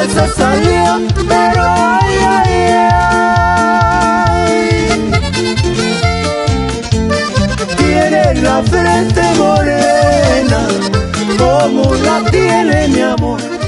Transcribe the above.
se salió, pero ay, ay, ay. Tiene la frente morena como la tiene mi amor.